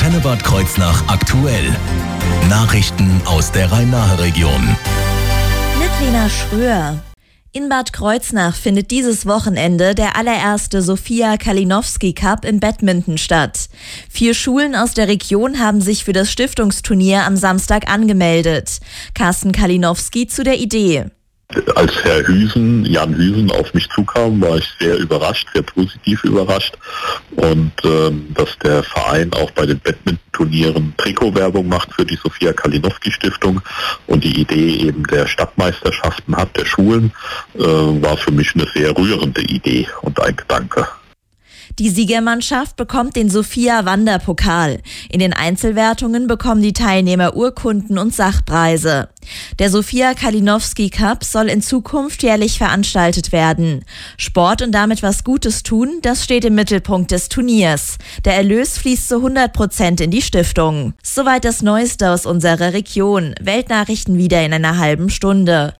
Antenne Bad Kreuznach aktuell. Nachrichten aus der Rhein-Nahe-Region. Mit Lena Schröer. In Bad Kreuznach findet dieses Wochenende der allererste Sofia Kalinowski Cup im Badminton statt. 4 Schulen aus der Region haben sich für das Stiftungsturnier am Samstag angemeldet. Carsten Kalinowski zu der Idee. Als Herr Jan Hüsen auf mich zukam, war ich sehr überrascht, sehr positiv überrascht. Und dass der Verein auch bei den Badminton-Turnieren Trikotwerbung macht für die Sofia Kalinowski Stiftung und die Idee eben der Stadtmeisterschaften hat, der Schulen, war für mich eine sehr rührende Idee und ein Gedanke. Die Siegermannschaft bekommt den Sophia-Wanderpokal. In den Einzelwertungen bekommen die Teilnehmer Urkunden und Sachpreise. Der Sofia Kalinowski Cup soll in Zukunft jährlich veranstaltet werden. Sport und damit was Gutes tun, das steht im Mittelpunkt des Turniers. Der Erlös fließt zu 100% in die Stiftung. Soweit das Neueste aus unserer Region. Weltnachrichten wieder in einer halben Stunde.